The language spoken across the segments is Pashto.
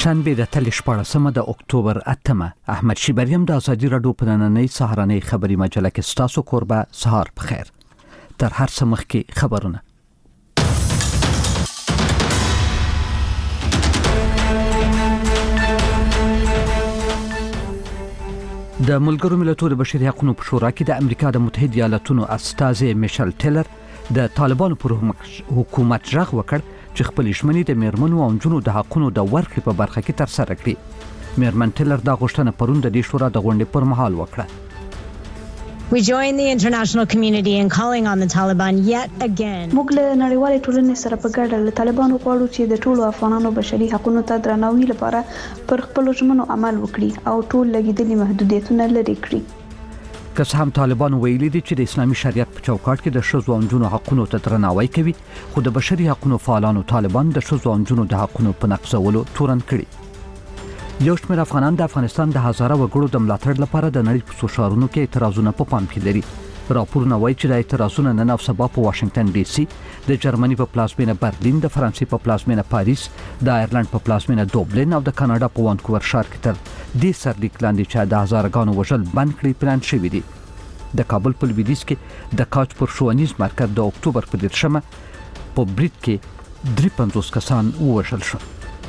شنبه د تل 14 د اکتوبر 8 احمد شیبریم د ازادي رادیو په نننۍ سهارنۍ خبري مجله کې ستاسو کوربه سهار بخیر. تر هر څه مخکې خبرونه. د ملګرو ملتونو د بشري حقوقو په شورا کې د امریکا د متحده ایالاتونو استازي میشل ټیلر د طالبانو پر حکومت ژغ وکړ چې خپل ژمنې د میرمنو او نجونو د حقوقو د ورکړې په برخه کې ترسره کړي. میرمن ټیلر دا غوښتنه پرون د دې شورا د غونډې پر مهال وکړه. We join the international community in calling on the Taliban yet again. موږ له نړیوالې ټولنې سره په ګډه له طالبانو غواړو چې د ټولو افغانانو بشري حقوقو ته درناوي لپاره پر خپل ژمنو عمل وکړي او ټول لګیدلي محدودیتونه لرې کړي. که څه هم طالبان ویلي دي چې د اسلامي شریعت په چوکاټ کې د ښځو او نجونو حقوقو ته درناوی کوي، خو د بشري حقوقو فعالانو طالبان د ښځو او نجونو د حقوقو په نقضولو تورن کړي. یو شمېر افغانان د افغانستان د هزاره وګړو د ملاتړ لپاره د نړۍ په څو ښارونو کې اعتراضونه په پام کې لري. راپورونه وایي چې د اعتراضونه نن او سبا په واشنگټن ډي سي، د جرمني په پلازمینه برلین، د فرانسې په پلازمینه پاریس، د آیرلند په پلازمینه دوبلین او د کاناډا په وانکوور ښار کې تر دې سرلیک لاندې چې د هزارګانو وژل بند کړي پلان شوی دی. د کابل په لویدیځ کې د کاچ پر ښوونیز مرکز د اکتوبر په 13 په برید کې 53 کسان ووژل شول.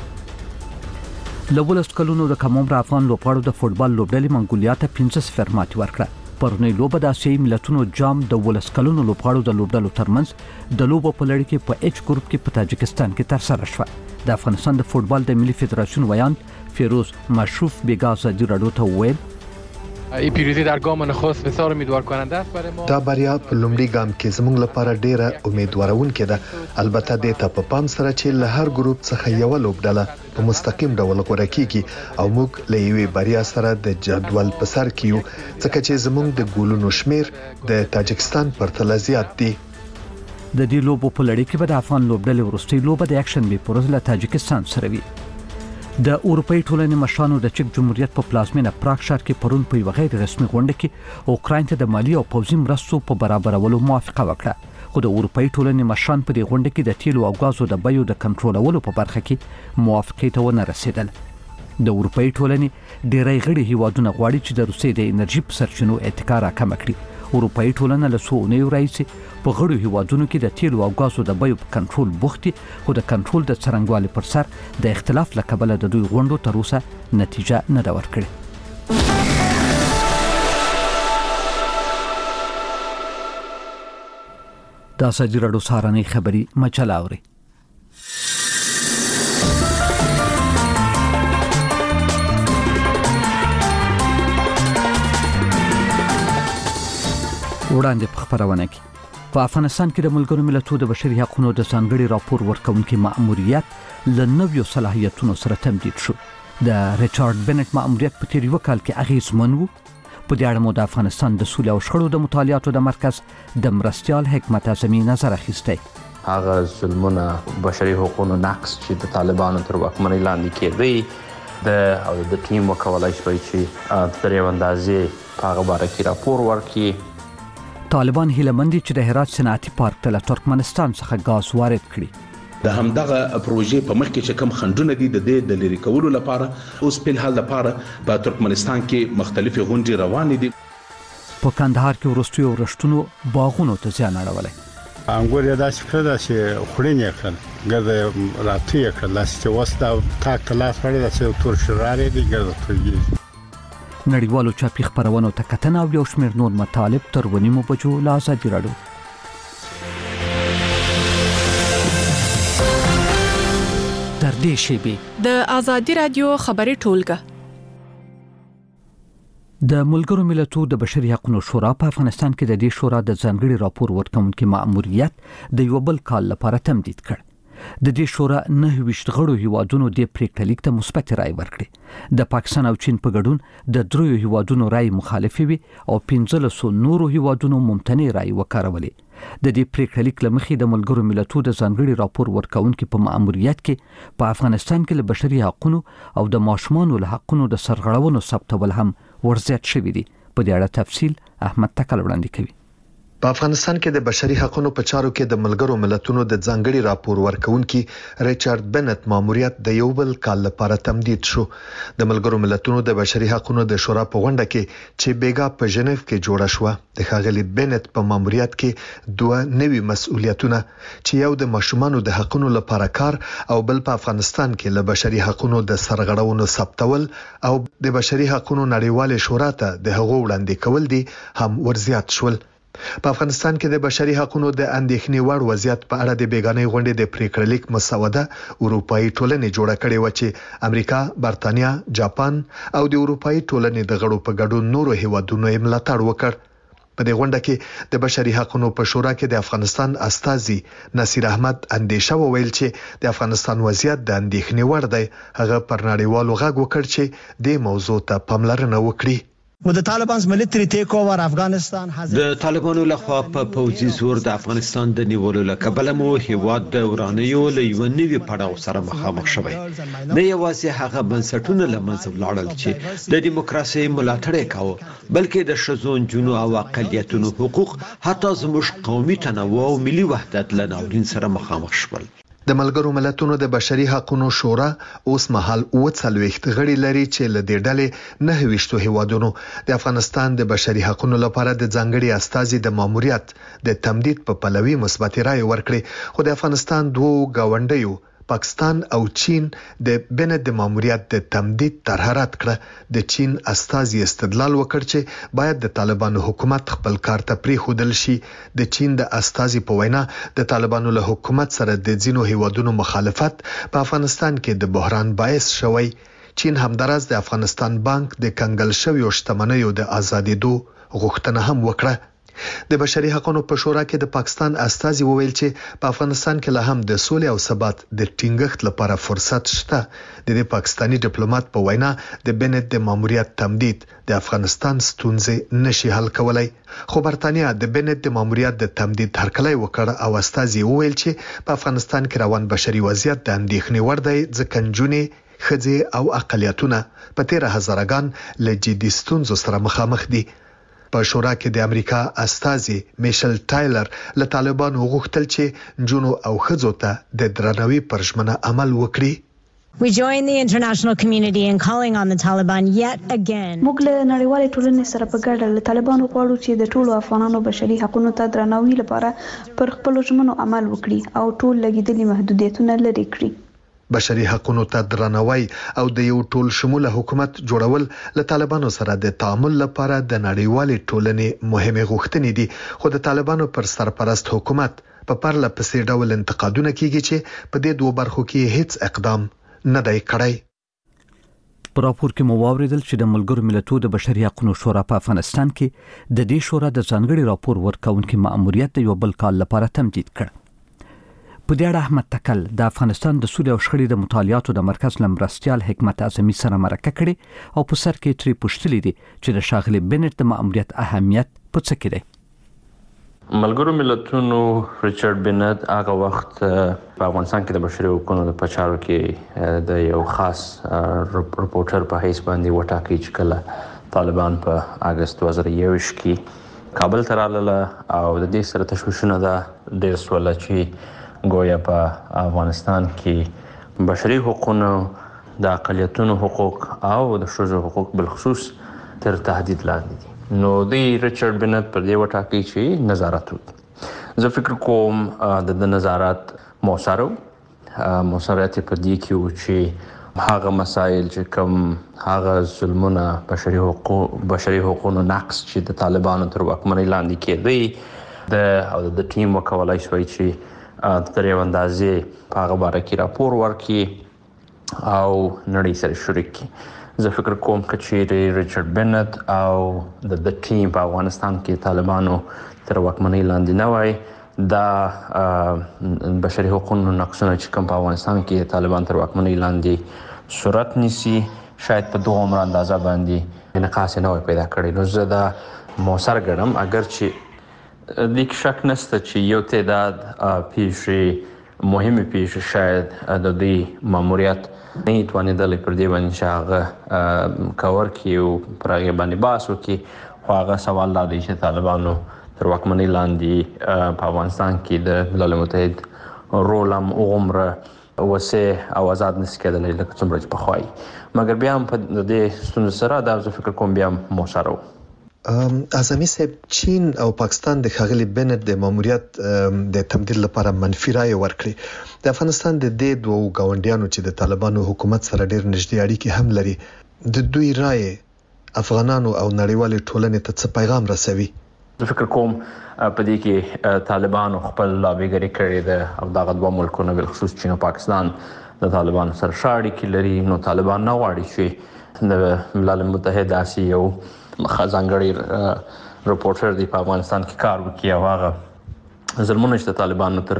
له 12 کلونو د کم عمره افغان لوبغاړو د فوټبال لوبډلې منګولیا ته 5-0 ماتې ورکړه. پرونی لوبه د آسیایي ملتونو جام د 12 کلونو لوبغاړو د لوبډلو ترمنځ د لوبو په لړۍ کې په ایچ ګروپ کې په تاجکستان کې ترسره شوه. د افغانستان د فوټبال د ملي فدراسیون ویان فیروز مشروف بیگا ازادي رادیو ته وویل این پیروزی در گام نخست بسیار امیدوار کننده است برای ما. دا بریا په لومړي ګام کې زموږ لپاره ډیره امیدوارونکې ده. البته د ته په پام سره چې له هر ګروپ څخه یو لوبډله په مستقیم ډول غوړه کیږي او موږ له یوې بریا سره د جدول په سر کې یو، ځکه چې زموږ د ګولونو شمیر د تاجکستان پرتله زیات دی. د دې لوبو په لړۍ کې به د افغان لوبډلې وروستۍ لوبه د اکشن بي پروز له تاجکستان سره وي. د اروپאי ټولنې مشرانو د چک جمهوریت په پلازمینه پراګ ښار کې پرون په یو غیر رسمي غونډه کې اوکراین ته د مالی او پوځي مرستو په برابرولو موافقه وکړه. خو د اروپאי ټولنې مشران په دې غونډه کې د تیلو او غازو د بیو د کنټرولولو په برخه کې موافقه ته ونه رسیدل. د اروپאי ټولنې ډېری غړي هیوادونه غواړي چې د روسیې د انرژي په سرچینو اتکا راکمه کړي. اروپאי ټولنه له څو اونیو راهیسې په غړو هیوادونو کې د تیلو او غازو د بیو په کنټرول بوختي، خو د کنټرول د څرنګوالي پر سر د اختلاف له کبله د دوی غونډو تر اوسه نتیجه نه ده ورکړې. د ازادي رادیو سهارنۍ خبري مجله اوري. وړاندې په خبرونه کې په افغانستان کې د ملګرو ملتونو د بشري حقوقو د ځانګړي راپور ورکونکي مأموریت له نویو صلاحیتونو سره تمدید شو. د ریچارډ بنټ مأموریت په تیر یو کال کې اغیزمن و. په دې اړه مو د افغانستان د سولې او شخړو د مطالعاتو د مرکز د مرستیال حکمت اعظمي نظر اخیستی. هغه ظلمونه بشري حقوقو نقض چې د طالبانو تر واکمنۍ لاندې کېدی د ټیم وکولای شوی چې تر یو اندازې هغه باره کې راپور ورکړي. طالبان هیله مند چې د هرات صنعتي پارک ته له ترکمنستان څخه غاز وارد کړي. د همدغه پروژې په مخ کې چې کم خندونه دي د دې د لری کولو لپاره اوس په حال لپاره په ترکمنستان کې مختلفې غونډې روانې دي. په کندهار کې ورستیو رښتونو باغونو ته ځان اړولای. انګور یې داسې کړل چې خورینې کړل ګرځي راتې کړل چې وستا تاک لاس وړي د تور شرارې دي ګرځي. نړیوالو چاپی خبرونو ته کتنه او یو شمېر نور مطالب تر ونیمو بجو له ازادي رادیو. تر دې شیبې د ازادي رادیو خبري ټولګه. د ملګرو ملتونو د بشري حقوقو شورا په افغانستان کې د دې شورا د ځانګړي راپور ورکونکي مأموریت د یو بل کال لپاره تمدید کړ. د دې شورا 29 غړو هیوادونو د پریکړه لیک ته مثبت رائے ورکړي. د پاکستان او چین په ګډون د 3 هیوادونو رائے مخالفه وي او 15 نورو هیوادونو ممتنع رائے وکړولې. د دې پریکړه لیک لمخې د ملګرو ملتونو د ځانګړي راپور ورکونکي په مأموریت کې په افغانستان کې له بشري حقوقو او د ماشومانو له حقوقو د سرغړونو ثبتول هم ورزیات شوی دی. په دې اړه تفصیل احمد تکل وړاندې کوي. په افغانستان کې د بشري حقوقو په چارو کې د ملګرو ملتونو د ځانګړي راپور ورکونکي ریچارډ بنت ماموریت د یو بل کال لپاره تمدید شو. د ملګرو ملتونو د بشري حقوقو د شورا په غونډه کې چې بیګا په ژنیف کې جوړه شو، د ښاغلي بنت په ماموریت کې دوه نوي مسؤلیتونه چې یو د ماشومانو د حقوقو لپاره کار او بل په افغانستان کې له بشري حقوقو د سرغړونو ثبتول او د بشري حقوقو نړیوال شورا ته د هغو وړاندې کول دي هم ورزیات شول. په افغانستان کې د بشري حقوقو د اندېښنې وړ وضعیت په اړه د بیګانې غونډې د پریکړه لیک مسوده اروپאי ټولنې جوړه کړې و چې امریکا، برتانیا، جاپان او د اروپאי ټولنې د غړو په ګډون نورو هیوادونو یې ملاتړ وکړ. په دې غونډه کې د بشري حقوقو په شورا کې د افغانستان استازي نصیر احمد اندیشه وویل چې د افغانستان وضعیت د اندېښنې وړ دی. هغه پر نړیوالو غږ وکړ چې د موضوع ته پاملرنه وکړي. د طالبانو لخوا په پوځي زور د افغانستان د نیولو لکبله مو هیواد د ورانیو له یو نوي پړاو سره مخامخ شوی. نه یوازې هغه بنسټونه له منځه ولاړل چې د دیموکراسي ملاتړ یې کاوه، بلکې د ښځو، نجونو او اقلیتونو حقوق، حتی زموږ قومي تنوع او ملي وحدت له ناورین سره مخامخ شول. د ملګرو ملتونو د بشري حقوقو شورا اوس مهال 40 غړي لري چې له دې ډلې 29 هیوادونو د افغانستان د بشري حقوقو لپاره د ځانګړي استازي د ماموریت د تمدید په پلوي مثبت رائے ورکړي. خو د افغانستان دوه غونډیو پاکستان او چین د بنت د ماموریت د تمدید طرح رد کړه. د چین استازي استدلال وکړ چې باید د طالبانو حکومت خپل کار ته پریښودل شي. د چین د استازي په وینا د طالبانو له حکومت سره د ځینو هیوادونو مخالفت په افغانستان کې د بحران باعث شوی. چین همدارس د افغانستان بانک د کنګل شویو شتمنیو د آزادېدو غوښتنه هم وکړه. د بشري حقوقو په شورا کې د پاکستان استازي وویل چې په افغانستان کې له هم د سولې او ثبات د ټینګښت لپاره فرصت شته. د دې پاکستانی ډیپلوماټ په وینا د بنت د ماموریت تمدید د افغانستان ستونزې نشي حل کولای. خو برتانیا د بنت د ماموریت د تمدید هرکلی وکړ او استازي وویل چې په افغانستان کې روان بشري وضعیت د اندېښنې وړ دی، ځکه نجونې، ښځې او اقلیتونه په 13,000 له جدي ستونزو سره مخامخ دي. په شورا کې د امریکا استازي میشل ټایلر له طالبانو غوښتل چې نجونو او ښځو ته د درناوي پر ژمنه عمل وکړي. We join the international community in calling on the Taliban yet again. موږ له نړیوالې ټولنې سره په ګډه له طالبانو غواړو چې د ټولو افغانانو بشري حقوقو ته درناوي لپاره پر خپل ژمنو عمل وکړي او ټول لګیدلي محدودیتونه لرې کړي. بشري حقوقو ته درناوی او د یو ټول شموله حکومت جوړول له طالبانو سره د تعامل لپاره د نړیوالې ټولنې مهمه غوښتنې دي. خو د طالبانو پر سرپرست حکومت په پرله پسې ډول انتقادونه کیږي چې په دې دوه برخو کې هیڅ اقدام نه دی کړی. په راپور کې مو واوریدل چې د ملګرو ملتونو د بشري حقوقو شورا په افغانستان کې د دې شورا د ځانګړي راپور ورکونکي ماموریت د یو بل کال لپاره تمدید کړ. په دې اړه احمد تکل د افغانستان د سولې او شخړې د مطالعاتو د مرکز لمرستيال حکمت اعظمي سره مرکه کړې او په سر کې تری پوښتلې دي چې د ښاغلي بنت د ماموریت اهمیت په څه کې دی. ملګرو ملتونو ریچارډ بنت هغه وخت په افغانستان کې د بشري حقوقو د پچارو کې د یو خاص رپورټر په حیث باندې وټاکي چې کله طالبان په اگست 2021 کې کابل ته راغله او د دې سره تشویشونه ده ډېر سوال چې گویا په افغانستان کې بشري حقوقو، د اقلیتونو حقوق او د ښځو حقوق بالخصوص تر تهدید لاندې دي. نو د ریچارډ بنت پر دې وټاکي چې نظارت وکړي. زه فکر کوم د نظارت موثر په دې کې و چې هغه مسایل چې کوم هغه ظلمونه، بشري حقوقو نقص چې د طالبانو تر واکمنۍ لاندې کېدی د ټیم وکولای شوی چې تر یو اندازې په هغه باره کې راپور ورکړي او نړۍ سره شریک کړي. زه فکر کوم چې ریچارډ بنت او د ټیم په افغانستان کې طالبانو تر واکمنۍ لاندې نه وای، دا بشري حقوقو نقصونه چې کوم په افغانستان کې طالبان تر واکمنۍ لاندې صورت نیسي، شاید په دغه عمر اندازه باندې انعکاس نه وای پیدا کړی. نو زه دا موثر ګڼم، اگر چې د شک نشته چې یو تعداد پیښې، مهمه پیښې شاید د دې ماموریت نه توانېدل پر دې باندې چې هغه کور کې او پر هغه باندې بحث وکړي. خو هغه سوال دا دی چې طالبانو تر واکمنۍ لاندې په افغانستان کې د ملل متحد رول هم عمره وسه او آزاد نشي کېدلی لکه څومره چې پخوای مګر بیا هم په دې ستونزو سره دا زه فکر کوم بیا هم مؤثر و. اعظمي صاحب چین او پاکستان د ښاغلي بنت د ماموریت د تمدید لپاره منفي رائے ورکړي. د افغانستان د دې دوه ګاونډیانو چې د طالبانو حکومت سره ډېر نږدې اړیکې هم لري د دوی رائے افغانانو او نړیوال ټولنې ته څه پیغام رسوي؟ زه فکر کوم په دې کې طالبانو خپل لابیګری کړې ده او دغه دوه ملکونه بالخصوص چین او پاکستان د طالبانو سره اړیکې لري. نو طالبان نه غواړي چې د ملل متحد داسې یو ځانګړی رپورټر دی په افغانستان کې کار وکړي او هغه ظلمونه چې طالبانو تر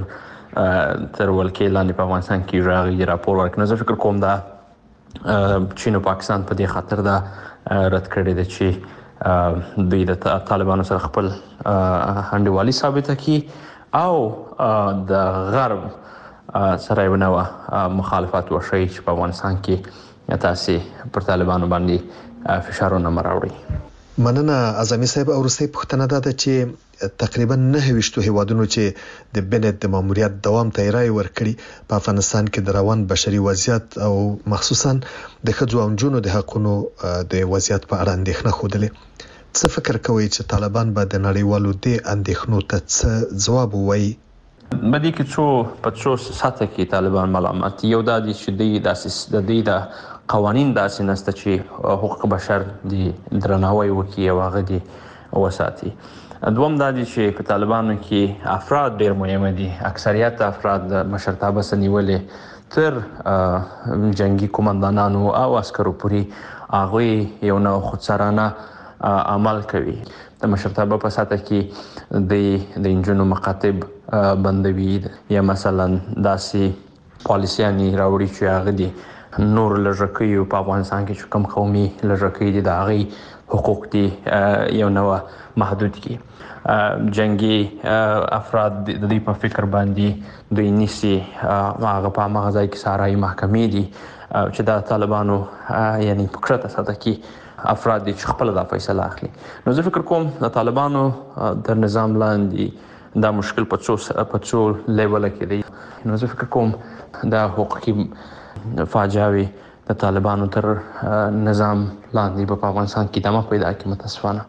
ولکې لاندې په افغانستان کې راغلي راپور ورکړي. نو زه فکر کوم دا چین او پاکستان په دې خاطر دا رد کړی دی چې دوی د طالبانو سره خپل انډیوالي ثابته کړي او د غرب سره یو نوع مخالفت وشي چې په افغانستان کې تاسې پر طالبانو باندې فشارونه مراوړي. مننه اعظمي صاحب. او وروستۍ پوښتنه ده چې تقریبا 9 هیوادونو چې د بنت د ماموریت دوام ته رائے ورکړي په افغانستان کې د روان بشري وضعیت او مخصوصا د ښځو او نجونو د حقوقو د وضعیت په اړه اندېښنه خوده. څه فکر کوئ چې طالبان به د نړیوالو د اندېښنو ته څه ځواب ووایي؟ بدی کې څو ساته کې طالبان ملامت یو دا دي چې د دې د قوانین داسې نسته چې حقوق بشر دی درناوی وکړي او هغه دی وساتي. دوم دا دي چې په طالبانو کې افراد ډېر مهم دي. اکثریت افراد د مشرتابه سنیولې تر جنگي قومندانانو او عسکرو پورې هغه یو نوع خودسرانه عمل کوي. د مشرتابه په ساته کې د انجونو مقاطب بندوي یا مثلا داسې پالیسیانی راوړي چې هغه دي نور لږکیو په افغانستان کې چې کوم قومي لږکي دي د هغې حقوق دي یو نوع محدود کی. جنگي افراد د دې په فکر باندې دوی نیسي هغه په هغه ځای کې سارای محکمې دي چې د طالبانو یعنی په کړه ساته کې افراد دي چې خپل د فیصله اخلي. نو زه فکر کوم د طالبانو د نظام لاندې دا مشکل په څو لیول کې دی. نو زه فکر کوم دا حقوقي فاجعه د طالبانو تر نظام لاندې په افغانستان کې دمه پیدا کوي متاسفانه.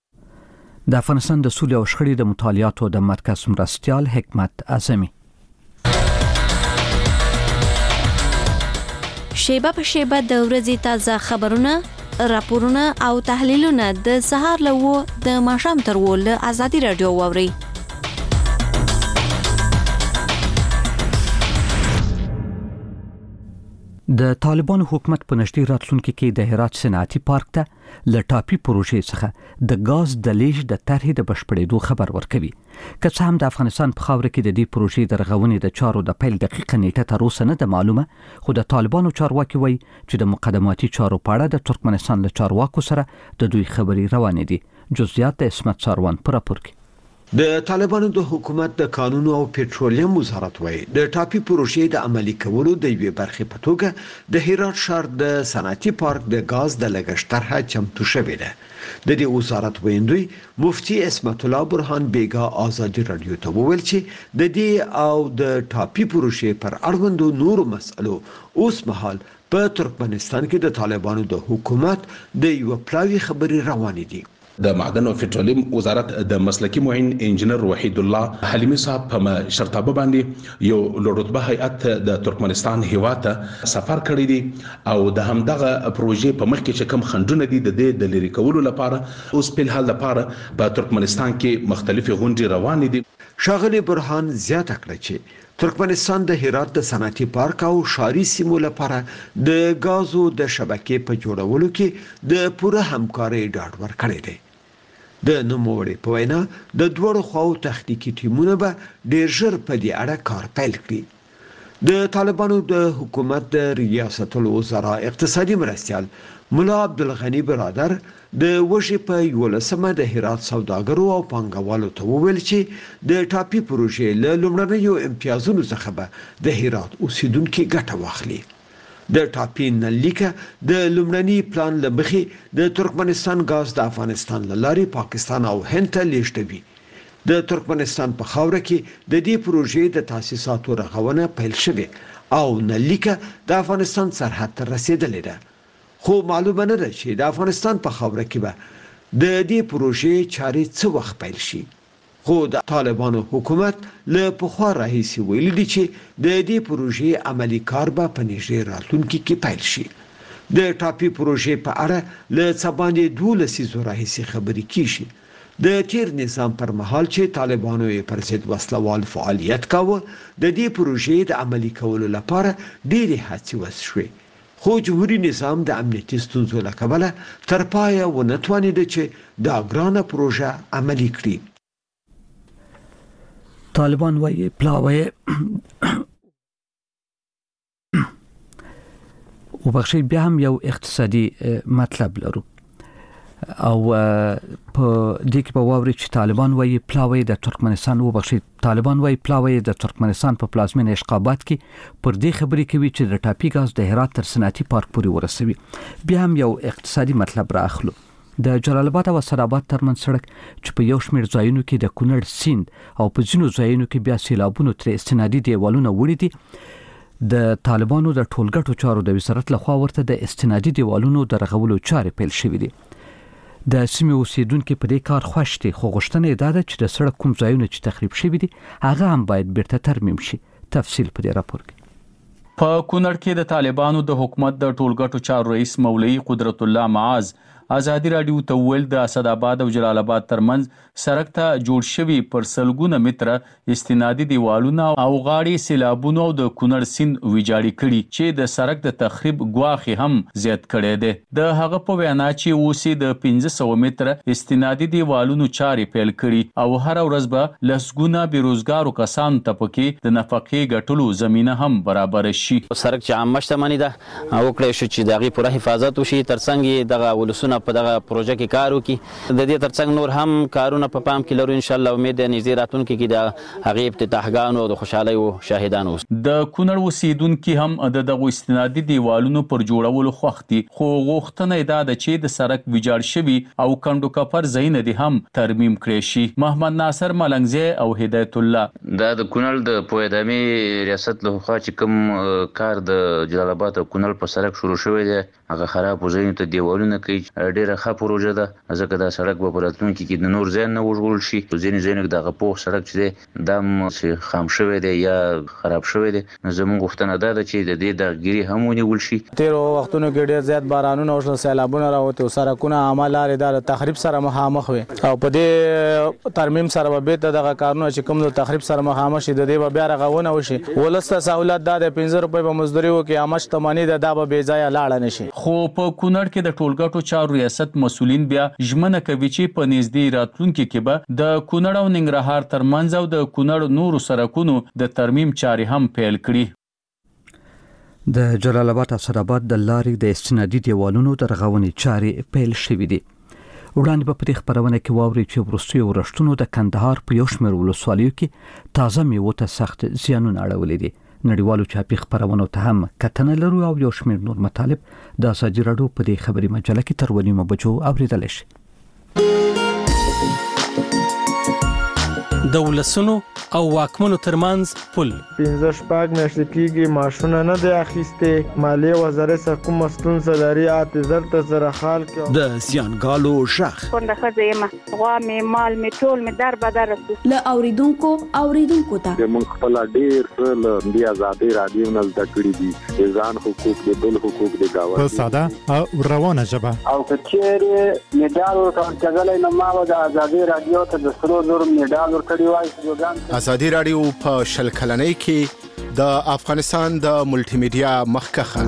د افغانستان د سولې او شخړې د مطالعاتو د مرکز مرستیال حکمت اعظمي. شیبه په شیبه د ورځې تازه خبرونه، راپورونه او تحلیلونه د سهار له د ماښام تر ول ازادي رادیو واوري. د طالبانو حکومت په نږدې راتلونکي کې د هرات صنعتي پارک ته ل ټاپي پروژې څخه د غاز د لیږد د طرحې د بشپړېدو خبر ورکوي. که څه هم د افغانستان په خاوره کې د دې پروژې د رغونې د چارو د پیل دقیقه نیټه تر اوسه نه ده معلومه، خو د طالبانو چارواکي وایي چې د مقدماتي چارو په اړه د ترکمنستان له چارواکو سره د دوی خبرې روانې دي. جزئیات د اسمت ساروان پر راپور کې. د طالبانو د حکومت د قانون او پټرولیم وزارت وایي د ټاپي پروژې د عملي کولو د یوې برخې په توګه د هرات ښار د صنعتي پارک د غاز د لګښت طرحه چمتو شوې ده. د دې وزارت ویندوی مفتي اسمت الله برهان بیگا آزادي رادیو ته وویل چې د دې او د ټاپي پروژې پر اړوندو نورو مسلو اوس مهال په ترکمنستان کې د طالبانو د حکومت د یو پلاوی خبري روانې دي. د معدن او پټرولیم وزارت د مسلکی معین انجنیر وحید الله حلیمی صاحب په شرطابه باندې یو لوړرتبه هیئت د ترکمنستان هیواد ته سفر کړی دی او د همدغه پروژې په مخ کې چې کوم خنډونه دي د لری کولو لپاره اوس په حال لپاره په ترکمنستان کې مختلفې غونډې روانې دي. شاغلی برهان زیاته کړه چې ترکمنستان د هرات د صنعتي پارک او ښاري سیمو لپاره د غازو د شبکې په جوړولو کې د پوره همکارۍ ډاډ ورکړی دی. د نوموړي په وینا د دوړو خواو تخنیکی ټیمونه به ډیر ژر په دې اړه کار پیل کړي. د طالبانو د حکومت د ریاست الوزرا اقتصادي مرستیال مولا عبدالغنی برادر د وشي په 11مه د هرات سوداګرو او پانګوالو ته وویل چې د ټاپي پروژې له لومړنیو امتیازونو څخه به د هرات اوسیدونکو ګټه واخلي. د ټاپي نلیکه د لومړني پلان لمخې د ترکمنستان غاز د افغانستان لارې پاکستان او هند ته لیږدوي. د ترکمنستان په خاوره کې د دې پروژې د تاسیساتو رغونه پیل شوه او نلیکه د افغانستان سرحد ته رسیدلې ده خو معلومه نه ده چې د افغانستان په خاوره کې به د دې پروژې چارې څه وخت پیل شي خو د طالبانو حکومت له پخوا راهیسې ویلي دي چې د دې پروژې عملی کار به په نږدې راتلونکي کې پیل شي د ټاپي پروژې په اړه له څه باندې 12 لسیزو راهیسې خبرې کیږي د تیر نظام پر مهال چې طالبانو یې پر ضد وسلوال فعالیت کاوه د دې پروژې د عملی کولو لپاره ډېرې هڅې وشوې خو جمهوریت نظام د امنیتي ستونزو له کبله تر پایه ونه توانید چې دا ګرانه پروژه عملي کړي طالبان وايي پلاوی وبخښي بیا هم یو اقتصادي مطلب لرو او په دې کې په واوري چې طالبان وايي پلاوی د ترکمنستان طالبان وايي پلاوی د ترکمنستان په پلازمینه اشقابات کې پر دې خبرې کوي چې د ټاپي غاز د هرات تر صنعتي پارک پورې ورسوي بیا هم یو اقتصادي مطلب راخلو د جلال آباد او اسداباد ترمن سړک چې په یو شمېر ځایونو کې د کونړ سیند او په ځینو ځایونو کې بیا سیلابونو تر استنادي دیوالونه وړي دي د طالبانو د ټولګټو چارو د وزارت لخوا ورته د استنادي دیوالونو د رغولو چارې پیل شوې دي د سیمې اوسیدونکو په دې کار خوښ دي خو غوښتنه ده چې د سړک کوم ځایونه چې تخریب شوي دي هغه هم باید بیرته ترمیم شي تفصیل په دې راپور کې په کونړ کې د طالبانو د حکومت د ټولګټو چارو رئیس مولوی قدرت الله معاذ ازادي رادیو ته ویل د اسداباد او جلال آباد ترمنځ سړک ته جوړ شوی پر سلګونه متره استنادي دیوالونه او غاړي سیلابونو د کونړ سیند ویجاړي کړي چې د سړک د تخریب ګواخي هم زیات کړي دي د هغه په وینا چې اوسې د 1500 متره استنادي دیوالونو چاري پیل کړي او هر ورځ به لسګونه بیروزګارو کسان ته پکې د نفقې ګټلو زمينه هم برابر شي سړک چې عامه شتمنۍ ده او کړی شو چې دغه پوره حفاظت وشي ترڅنګ دغه ولسونه په دغه پروژه کې کار وکړي د دې ترڅنګ نور هم کارونه په پام کې لرو ان شاء الله امید ده نږدې راتلونکي کې د هغه افتتاحګانو او د خوشحالۍ او شاهدانو د کونړ اوسیدونکو هم د دغه استنادي دیوالونو پر جوړولو خوختي خو غوښتنه ده چې د سړک ویجاړ شوی او کندو کفر زین دي هم ترمیم کړي شي محمد ناصر ملنګزی او هدایت الله د کونړ د پویدامي ریاست له خوا چې کوم کار د جلال آباد او کونړ په سړک شروع شوی دی هغه خراب وزین ته دیوالونه کوي ډیره ښه پروژه ده ځکه دا سړک به په راتلونکي کې د نور ځای نه وژغورل شي ځینې دغه پوخ سړک چې دی دا چې خام شوی دی یا خراب شوی دی زموږ غوښتنه ده چې د دې دغګیري هم ونیول شي تیر وختونو کې ډیر زیات بارانونه او سیلابونه راوته او سړکونه عملاره د تخریب سره مخامخ وي او په دې ترمیم سره به دغه کارونه چې کوم د تخریب سره مخامخ شي د دې بیا رغونه وشي ولسته سہولت د 15 روپۍ په مزدوري وکي امش تمانی د به بې ځای لاړ نشي خو په کونړ کې د ټولګټو چارو ریاست مسولین بیا ژمنه کوي چې په نږدې راتلونکي کې به د کونړ او ننګرهار ترمنځ او د کونړ نورو سړکونو د ترمیم چارې هم پیل کړي د جلال آباد اسداباد د لارې د استنادي دیوالونو د رغونې چارې پیل شوې دي وړاندې په دې خبرونه کې واوري چې وروستي ورښتونو د کندهار په یو شمېر ولسوالیو کې تازه میوه ته سخت زیانونه اړولې دي نړیوالو چاپی خبرونو ته هم کتنه لرو او یو شمېر نور مطالب د ازادي راډیو په دې خبري مجله کې تر ونیمه بجو اوریدل شي د ولسونو او واکمنو ترمنځ پل 15 شپږ میاشتې کېږي معاشونه نه دی اخیستې مالیې وزارت څخه کومه ستونزه لري اعتذار ته سره حال کې د زیانګالو شخ څنګه ښځه یم غوا مې مال مې ټول مې در بدر له اوریدونکو ته موږ خپل ډیر له دې ازادي رادیو نه زده کړې دي ځان حقوق دي بل حقوق دي گاوه په ساده او روانه ژبه او کچېره میډال ورکړل نو ما د ازادي رادیو ته د 300 میډال ورکړی وای ازادي رادیو په شل کلنۍ کې د افغانستان د ملټي میډیا مخکخه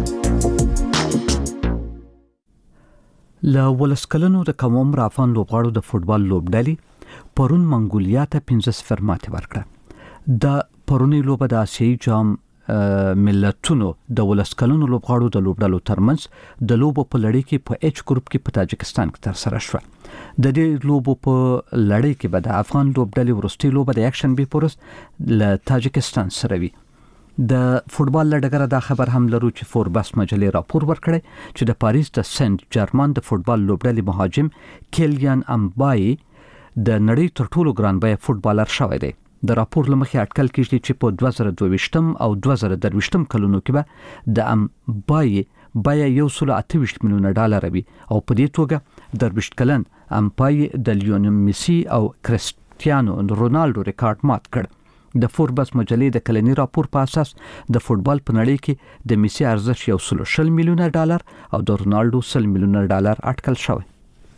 له ولسکلنو د کوم رافان لوبغاړو د فوتبال لوبډلې پرون منګولیا ته 15-0 ماتې ورکړه د پرونی لوبه د آسیایي جام ملتونو د ولسکلنو لوبغاړو د لوبډلو ترمنځ د لوبو په لړۍ کې په ایچ ګروپ کې په تاجکستان کې تر سره شوه د دې لوبو په لړۍ کې به د افغان لوبډلې ورستي لوبه د اکشن بي پورس له تاجکستان سره وي د فوتبال لړګره دا خبر هم لرو چې فوربس مجلې راپور ورکړی چې د پاریس د سنت جرمان د فوتبال لوبډلې مهاجم کیلیان امبای د نړۍ تر ټولو ګران بیه فوتبالر شوی دی. د راپور لمخې اټکل کیږي چې په 2022 او 2023 کلونو کې به د امپای بیه $128 میلیونه وي او په دې توګه 23 کلن امپای د لیونل میسی او کریسټیانو رونالډو ریکارډ مات کړ. د فوربس مجلې د کلنی راپور په اساس د فوتبال په نړۍ کې د میسی ارزښت $160 میلیونه او د رونالډو $100 میلیونه اټکل شوی.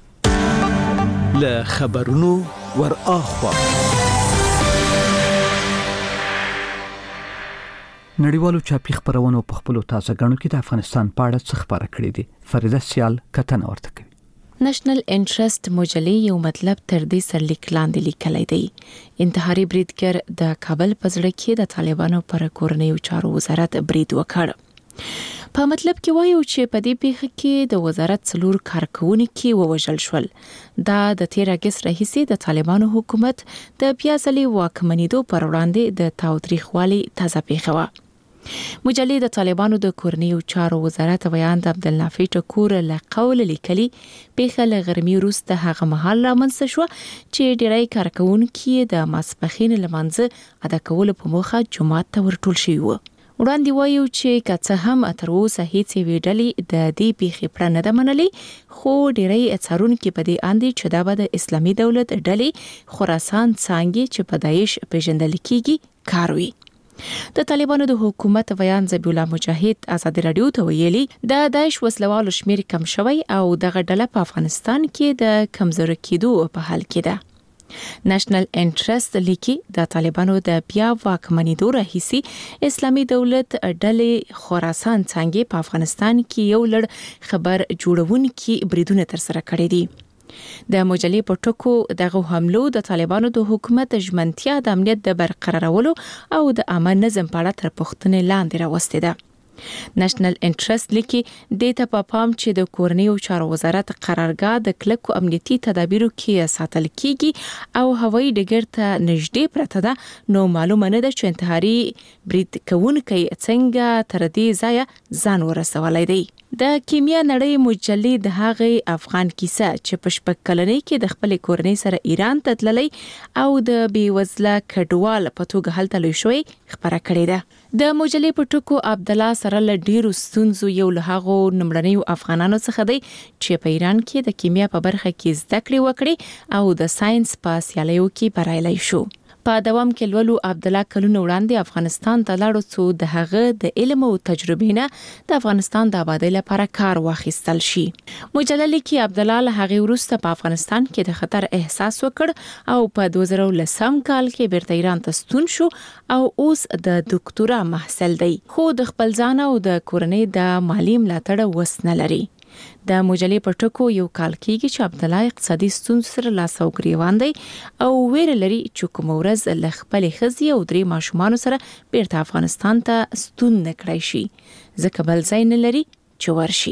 له خبرونو ور اخوا نړیوالو چاپی خبرونو په خپل تازه غنو کې د افغانستان په اړه څه خبره کړې دي. فریده سیال کتنه ورته کوي. نېشنل انټرست مجلې یو مطلب تر دې سرلیک لاندې لیکلی دی. انتحاري بریدګر د کابل په زړه کې د طالبانو پر کورنیو چارو وزارت برید وکړ. په مطلب کې وایو چې په دې پیښه کې د وزارت 4 کارکونکي ووژل شول. دا د 13 اگست راهیسې د طالبانو حکومت د بیا ځلې واکمنېدو پر وړاندې د تاوتریخوالي تازه پیښه وه. مجلې د طالبانو د کورنیو چارو وزارت ویاند عبدالنافع ټکور له قول لیکلي پیښه له غرمې وروسته هغه مهال رامنځته شو چې ډېری کارکونکي د ماسپښین لمانځه ادا کولو په موخه جومات ته ورټول شوي وو. وړاندې وایو چې که څه هم تر اوسه هیڅ یوې ډلې د دې پیښې پړه نه ده منلې، خو ډېری څارونکي په دې اندي چې دا به د اسلامي دولت ډلې خراسان څانګې چې په داعش پیژندل کیږي کاروي. د طالبانو د حکومت ویان ذبیح الله مجاهد ازادي رادیو ته ویلي د داعش وسلوالو شمیر کم شوی او دغه ډله په افغانستان کې د کمزوري کېدو په حال کې ده. نېشنل انټرست لیکي د طالبانو د بیا واکمنېدو راهیسې اسلامي دولت ډلې خراسان څنګه په افغانستان کې یو لړ خبر جوړونکي بریدونه تر سره کړي دي. د مجلې په ټکو دغه حملو د طالبانو د حکومت ژمنتیا د امنیت د برقرارولو او د امن نظم په اړه تر پوښتنې لاندې راوستې ده. نېشنل انټرست لیکي د ته په پام چې د کورنیو چارو وزارت قرارګاه د کلکو امنیتي تدابیرو کې ساتل کیږي او هوایي ډګر ته نږدې پرته ده، نو معلومه نه ده چې انتحاري برید کوونکي څنګه تر دې ځایه ځان ورسولای دی. د کیمیا نړۍ مجلې د هغې افغان کیسه چې په شپږ کلنۍ کې د خپل کورنۍ سره ایران ته تللی او د بیوزله کډوال په توګه هلته لوی شوی خبره کړې ده. د مجلې په ټکو عبد الله سره له ډیرو ستونزو یو له هغو نمړنیو افغانانو څخه دی چې په ایران کې د کیمیا په برخه کې زده کړې وکړي او د ساينس په سیالیو کې بریالی شو. په دوام کې لولو عبد الله کلونه وړاندې افغانستان ته لاړو څو د هغه د علم او تجربې نه د افغانستان د آبادی لپاره کار واخیستل شي. مجلل کې عبد الله له هغه وروسته په افغانستان کې د خطر احساس وکړ او په 2010 کال کې بیرته ایران ته ستون شو او اوس د ډاکټورا محصل دی، خو د خپل ځان او د کورنۍ د مالی ملاتړ وس نه لري. د مجلې په ټکو یو کال کېږي چې عبد الله اقتصادي ستونزو سره لاس او ګریوان دی او ویره لري چې کوم ورځ له خپلې ښځې او 3 ماشومانو سره بیرته افغانستان ته ستون نه کړی شي، ځکه بل ځای نه لري چې ورشي.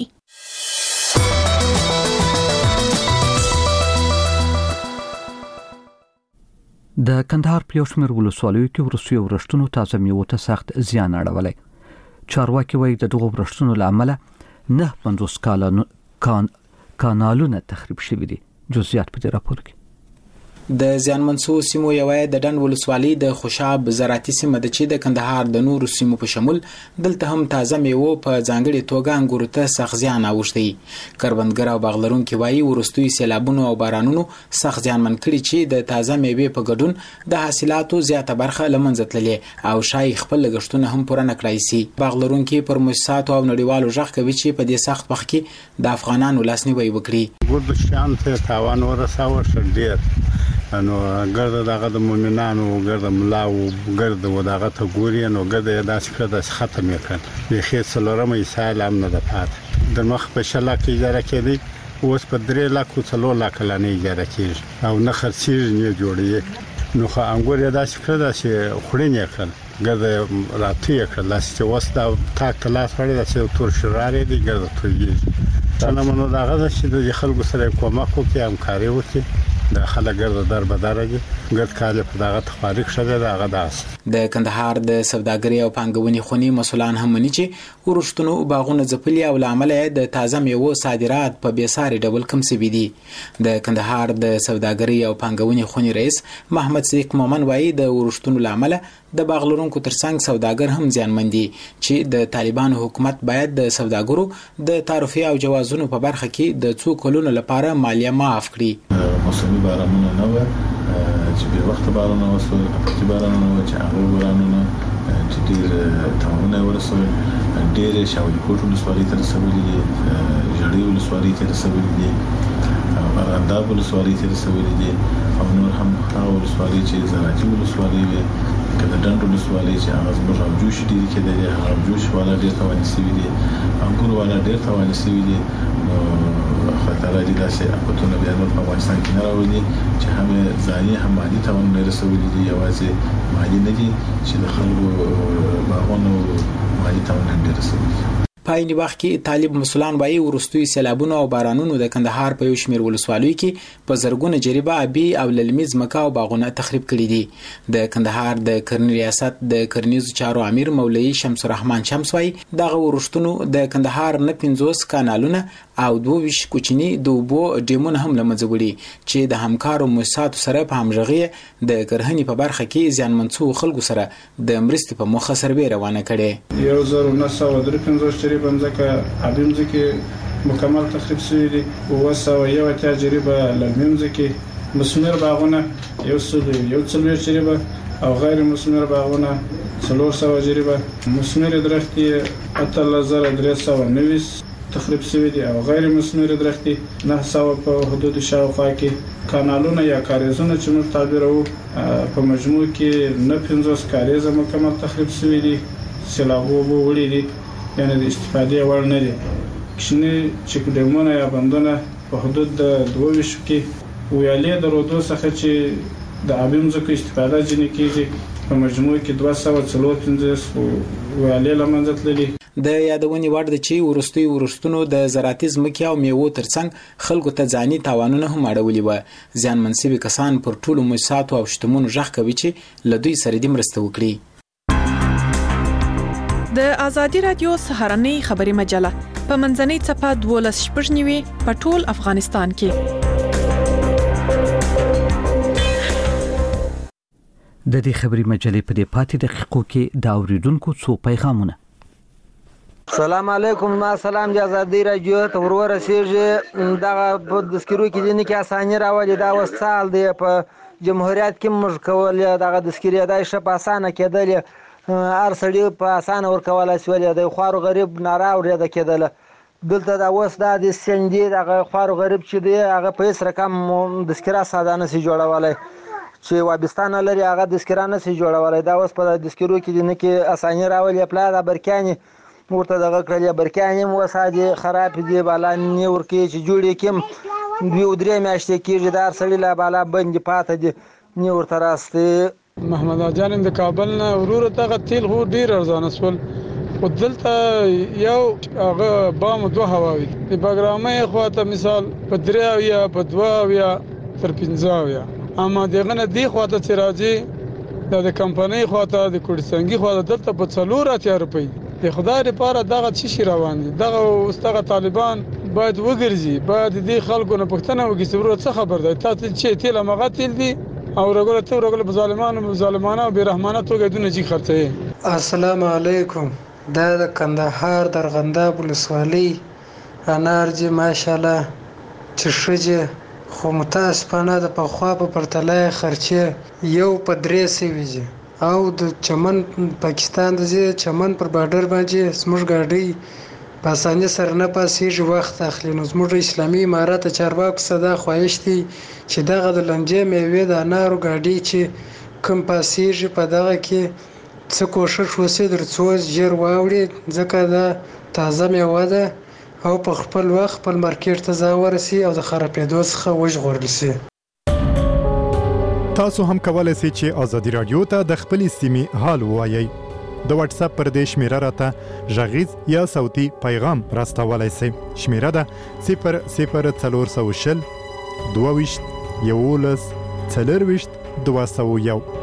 د کندهار په یو شمېر ولسوالیو کې وروستیو ورښتونو تازه میوو ته سخت زیان اړولی. چارواکي وایي د دغو ورښتونو له امله 9 کانالونه تخریب شوي دي. جزئیات په دې راپور کې. د زیانمنسو سیمو یوه د ډن ولسوالۍ د خوشاب زراعتي سیمه د چې د کندهار د نورو سیمو په شمول دلته هم تازه میوه په ځانګړي توګه انګورو ته سخت زیان اوښتی. کروندګر او باغ لرونکي وایي وروستیو سیلابونو او بارانونو سخت زیانمن کړي چې د تازه میوې په ګډون د حاصلاتو زیاته برخه له منځه تللې او شاید خپل لګښتونه هم پوره نه کړای شي. باغ لرونکي پر مؤسساتو او نړیوالو غږ کوي چې په دې سخت وخت کې د افغانانو لاسنیوي وکړي. ګورد شان ته تاوان ورساوه شډیر نو ګرد دغه د مومنانو ګرد ملاو ګرد وداغه ته ګوري نو ګرد داسې کړه د ختم کړ د خې څلورمه سال هم نه د پات د مخ په شلا کې اجاره کړي اوس په 3 لک او 4 لک لانه اجاره کړي او نه خرڅیر نه جوړي نو خو انګور داسې کړه چې خړینې کړ ګرد راتی کړه لاس چې وستا تا کلاس وړي د تور شراره دي ګرد توګي څنګه نو دغه چې د خلکو سره کومه خو کې همکاري وکړي د خلک ګرد در بدره دي ګرد کال په دغه تخاریک شوه دغه داس د کندهار د سوداګرۍ او پانګونې خونی مسولان هم مني چې ورښتونو باغونه ځپلي او لامل د تازه میوو صادرات په بیساري ډول کم سوي دي. د کندهار د سوداګرۍ او پانګونې خونی رئیس محمد صدیق مومن وایي د ورښتونو لامل د باغ لرونکو ترڅنګ سوداګر هم زیانمن دي چې د طالبانو حکومت باید د سوداګرو د تعرفې او جوازونو په برخه کې د څو کلونو لپاره مالیه معاف کړي. موسمي بارانونه نه و چې به وخت بارانونه وسو په بارانونه و چې هغه بارانونه چې ډېر تمامونه ورسول ډېر شاولي کوټ ولسوالۍ ته رسولي دي جړې ولسوالۍ ته رسولي دي ارغنداب ولسوالۍ ته رسولي دي او نور هم هغه ولسوالۍ چې زراعتي ولسوالۍ وي کله ډنډ ولسوالۍ چې هغه زموږ راوجوش دي کې د راوجوش والا ډېر توانې سوي دي انګور والا ډېر توانې سوي دي نو خطر دي داسې اپتونه بیا نور په افغانستان کې نه راوړي چې هم ځاني هم مادي توان نه رسولي دي یوازې مادي نه دي چې د خلکو باغونو مادي توان نه رسولي دي. په عین وخت کې طالب مسولان وایي ورستوي سیلابونو او بارانونو د کندهار په یو شمېر ولسوالیو کې په زرګونه جریبه ابي او للمي ځمکه او باغونه تخریب کړي دي. د کندهار د کرنې ریاست د کرنیزو چارو امیر مولوي شمس الرحمن شمس وایي دغه ورښتونو د کندهار نه 50 کانالونه او 22 کوچني د اوبو ډیمونه هم لمنځه وړي چې د همکارو مؤسساتو سره په همغږي د کرهنې په برخه کې زیانمنڅو خلکو سره د مرستې په موخه سروې روانه کړي. 1953 بمځکه ابي مځکه مکمل تخریب شوی دي او 201 جریبه للمي مځکه مسمر باغونه یو څلور جریبه او غیر مسمر باغونه 300 جریبه مسمر درختي 8390 تخریب شوی دي او غیر مسمر درختي 900 په حدود شاوخوا کې کانالونه یا کاریزونه چې موږ تعبیرو په مجموع کې نه 50 کاریزه مکمل تخریب شوی دي سیلابو وړي دي یعنی د استفادې وړ نه دي. کښنی چک ډیمونه یا بندونه په حدود د 22 کې ویالې د رودو څخه چې د ابي مځکو استفاده ځنې کیږي په مجموع کې 245 ویالې لمنځه تللي. د یادونې وړ د چې ورستوي ورښتونو د زراعتي ځمکې او میوو ترڅنګ خلکو ته ځاني تاوانونه هم اړولي و. زیانمن شوي کسان پر ټولو مؤسساتو او شتمنو غږ کوي چې له دوی سره دې مرسته وکړي. د ازادي رادیو سهارنۍ خبري مجله په منځنۍ چپه 12:09 په ټول افغانستان کې. د دې خبري مجلې په دې پاتې دقیقو کې د اوریدونکو څو پیغامونه. السلام علیکم. ما سلام د ازادي رادیو ته ورسېږي دغه په دسکرو کې دي کې اسانه راوړي دا وسال دی په جمهوریت کې موږ کول دغه دسکري دای شپ اسانه کېدل هر سړی په اسانه ورکواله سولې د خوارو غریب نارا اورېده کېدل دلته دا اوس د سندې د خوارو غریب چې دی هغه په هیڅ رقم د سکرا ساده نه سي جوړولای چې وابستانه لري هغه د سکرا نه سي جوړولای دا اوس په د سکرو کې نه کې اسانه راولي پلا د برکانی ورته دغه کړل برکانی مو ساده خراب دي بالا نه ورکی چې جوړې کېم دوی ودرې میاشتې کېږي دا سړی لا بالا بند پاتې دي نه ورته راسته. محمد اجان د کابل نه ورور ته تیل هو ډیر ارزانه سول او دلته یو هغه بام دوه هواوي د بګرامه خواته مثال په 3 یا په 2 یا تر 15 یا اما دغه نه دی خواته چې راځي د کمپنۍ خواته د کوډسنګي خواته دلته په 4 روپۍ د خدای لپاره دغه شي روان دي دغه واستغه طالبان باید وګرځي باید د خلکو نه پښتنه وګي چې څه خبر ده تاسو چې تیل مغه تیل دي او رګول ظالمانه او بیرحمانه توګه دونه چې خرڅي. السلام علیکم. د کندهار د ارغنداب ولسوالۍ انار جی ماشاءالله چې شجه خو متاسفانه د پخوا په پرتله خرچه یو په 300 او د چمن پاکستان د چمن پر بارډر باندې سمج ګاډي په اسانه سره نه پاسېږي وخت اخلي نو زموږ اسلامي امارات چارواکو صدا خواهش دي چې دغه د لنجې میوې د انارو ګاډي چې کم پاسېږي په دغه کې څه کوشش وشي درڅو ژر واوړي ځکه دا تازه میوه ده او په خپل وخت خپل مارکیټ ته ځاورسي او د خرابېدو څخه وژغورل شي. تاسو هم کولای شئ چې ازادي رادیو ته د خپل سیمې حال ووایئ. د واتس اپ پر دې شمیره راته ژغیز یا صوتي پیغام راستولای شئ. شمیره ده 00400 22 11 40 201